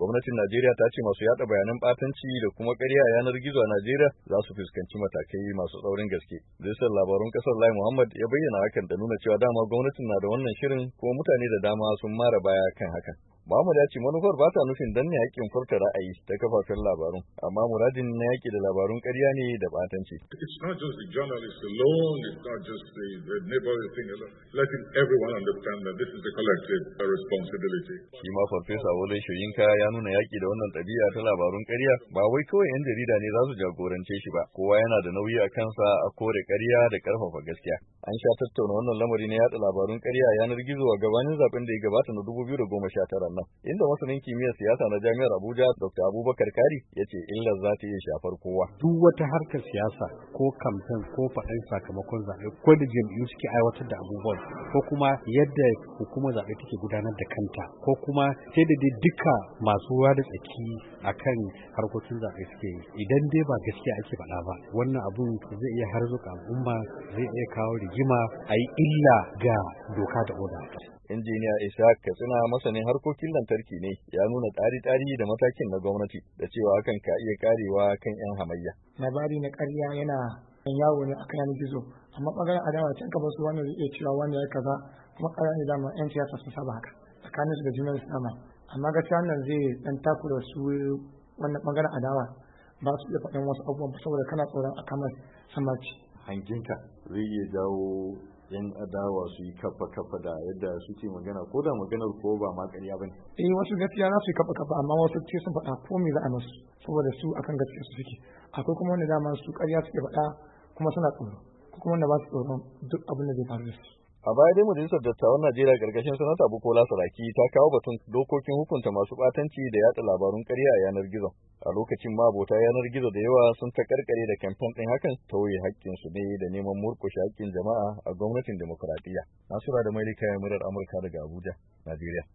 Gwamnatin Najeriya ta ce masu yada bayanan batanci da kuma ƙarya a yanar gizo a Najeriya za su fuskanci matakai masu tsaurin gaske. Ministan labarun kasar Lai Muhammad ya bayyana hakan da nuna cewa dama gwamnatin na da wannan shirin kuma mutane da dama sun mara baya kan hakan. Mahmud ya ce manufar ba ta nufin danne haƙƙin furta ra'ayi ta kafafen labarun, amma muradin na yaƙi da labarun ƙarya ne da batanci. It's not just the journalist alone, it's not just the neighborhood thing alone. Letting everyone understand that this is a collective responsibility. Shi ma Farfesa Wole Soyinka ya nuna yaƙi da wannan ɗabi'a ta labarun ƙarya ba wai kawai 'yan jarida ne za su jagorance shi ba, kowa yana da nauyi a kansa a kore ƙarya da ƙarfafa gaskiya. An sha tattauna wannan lamari na yaɗa labarun ƙarya a yanar gizo a gabanin zaben da ya gabata na 2019. Inda masanin kimiyyar siyasa na Jami'ar Abuja Dr. Abubakar Kari ya ce illar za ta iya shafar kowa. Duk wata harkar siyasa ko kamfen ko faɗin sakamakon zaɓe ko da jam'iyyu suke aiwatar da abubuwan ko kuma yadda hukumar zaɓe take gudanar da kanta ko kuma sai da dai duka masu ruwa da tsaki akan harkokin zaɓe suke yi. Idan dai ba gaskiya ake faɗa ba wannan abun zai iya harzuka al'umma, zai iya kawo rigima, a yi illa ga doka da oda. Injiniya Ishaq Katsina masanin harkokin lantarki ne ya nuna tsari-tsari da matakin na gwamnati da cewa hakan ka iya karewa kan 'yan hamayya. Labari na ƙarya yana yawo ne akan yanar gizo, amma ɓangaren adawa can ka basu wani zai iya cewa wani ya kaza kuma ƙarya ne dama 'yan siyasa sun saba haka tsakanin su da junan su dama, amma gaskiya wannan zai ɗan takura su wannan ɓangaren adawa ba su iya faɗin wasu abubuwan saboda kana tsoron a kamar samaci. Hankinka zai iya jawo 'yan adawa su yi kafa da yadda suke magana ko da maganar ko ba ma ƙarya ba ne. Wasu gaskiya za su yi kafa amma wasu ce sun faɗa ko me za a masu saboda su akan gaskiya su suke. Akwai kuma wanda dama su ƙarya suke faɗa kuma suna tsoro ko kuma wanda ba su tsoron duk abin da zai faru da su. A baya dai Majalisar Dattawan Najeriya ƙarƙashin Sanata Bukola Saraki ta kawo batun dokokin hukunta masu ɓatanci da yaɗa labarun ƙarya a yanar gizo. A lokacin ma abota yanar gizo da yawa sun ta karkare da kamfen ɗin hakan tauye haƙƙinsu ne da neman murƙushe haƙƙin jama'a a gwamnatin demokuraɗiyya. Nasura da Mailika Murar Amurka daga Abuja, Najeriya.